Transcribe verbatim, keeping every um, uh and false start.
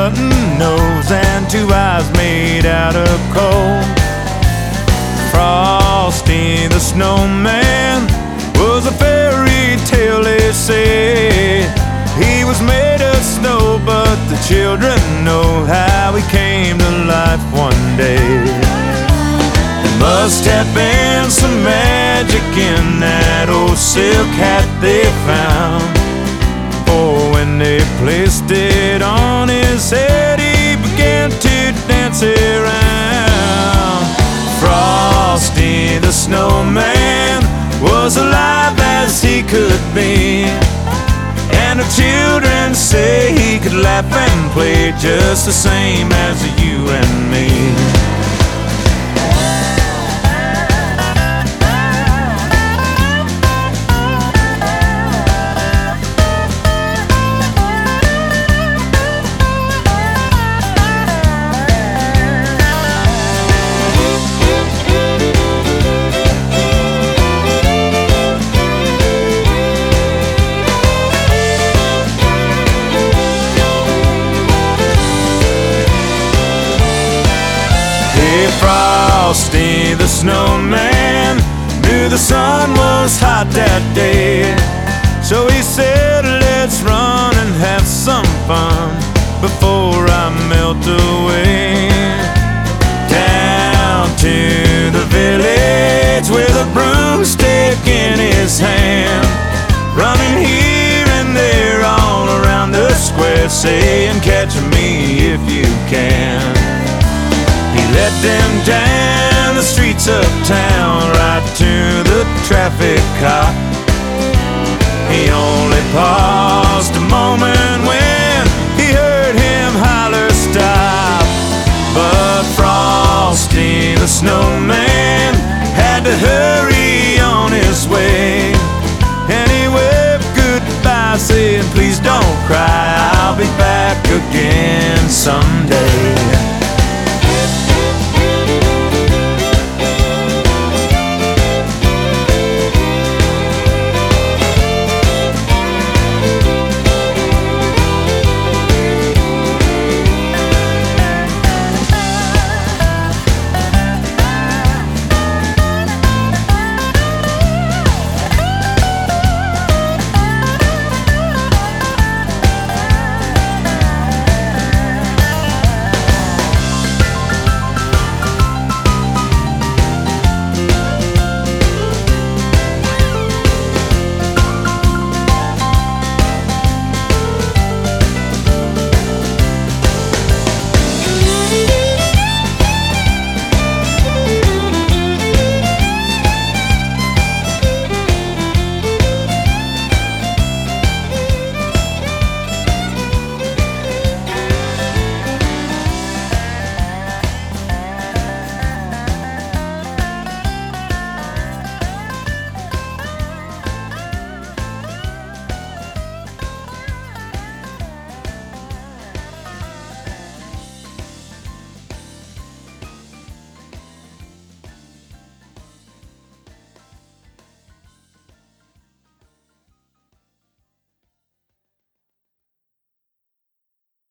button nose and two eyes made out of coal. Frosty the Snowman was a fairy tale, they say. He was made of snow, but the children know how he came to life one day. There must have been some magic in that old silk hat they found, for when they placed it on his head, he began to dance around. Frosty the Snowman was alive as he could be, and the children say he could laugh and play just the same as you and me. Frosty the Snowman knew the sun was hot that day, so he said, let's run and have some fun before I melt away. Down to the village with a broomstick in his hand, running here and there all around the square, saying, catch me if you can. He led them down the streets of town, right to the traffic cop. He only paused a moment when he heard him holler, stop. But Frosty the Snowman had to hurry on his way, and he waved goodbye, saying, please don't cry, I'll be back again someday.